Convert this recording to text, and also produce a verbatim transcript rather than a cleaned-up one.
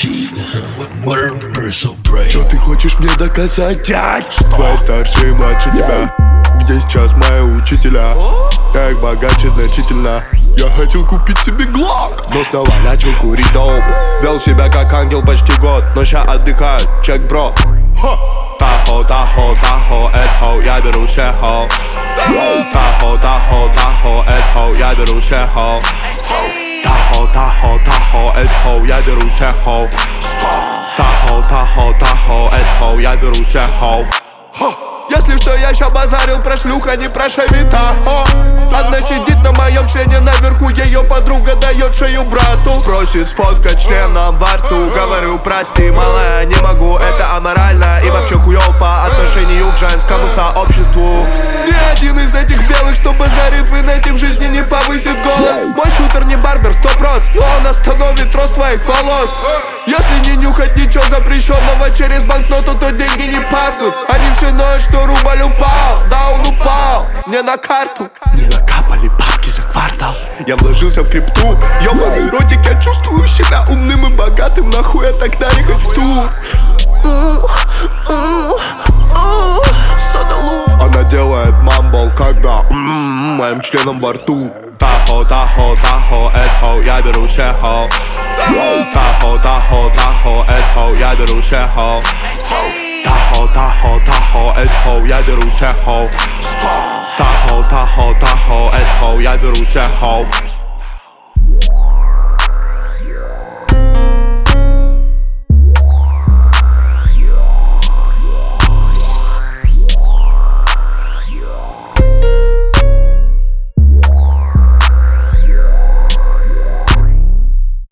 cheat, whatever, so brave. Что ты хочешь мне доказать, дядь? Что твои старшие младше тебя? Где сейчас мои учителя? Я их богаче значительно. Я хотел купить себе глок, но снова начал курить доп. Вел себя как ангел почти год, но ща отдыхаю, чек бро. Тахо, тахо, тахо, эдхо, я беру все хо. Тахо, тахо, тахо, эдхо, я беру все хо. Тахо, тахо, тахо, эдхо, я беру все хо. Тахо, тахо, тахо, эдхо, я беру все хо. Если что, я ща базарил про шлюх, а не про шавита. Она сидит на моем члене наверху, ее подруга дает шею брату. Просит сфоткать членом во рту. Говорю, прости, малая, не могу, это аморально. И вообще хуёв по отношению к женскому сообществу. Ни один из этих белых, что базарит в инете, в жизни не повысит голос. Мой шутер не барбер, сто процентов, но он остановит рост твоих волос. Если не нюхать ничего запрещенного через банкноту, то деньги не пахнут. Они все ноют, что рубль упал, да он упал не на карту. Не накапали бабки за квартал. Я вложился в крипту, ёбаный ротик, я чувствую себя умным и богатым. Нахуй я тогда ехать в тур? Она делает мамбл, когда м-м, моим членом во рту. Тахо, тахо, тахо, эдхо, я беру все хо. Тахо, тахо, тахо, эдхо, я беру все хо. Тахо, тахо, тахо, эдхо, я беру все хо. Тахо, тахо, тахо, эдхо, я беру все хо.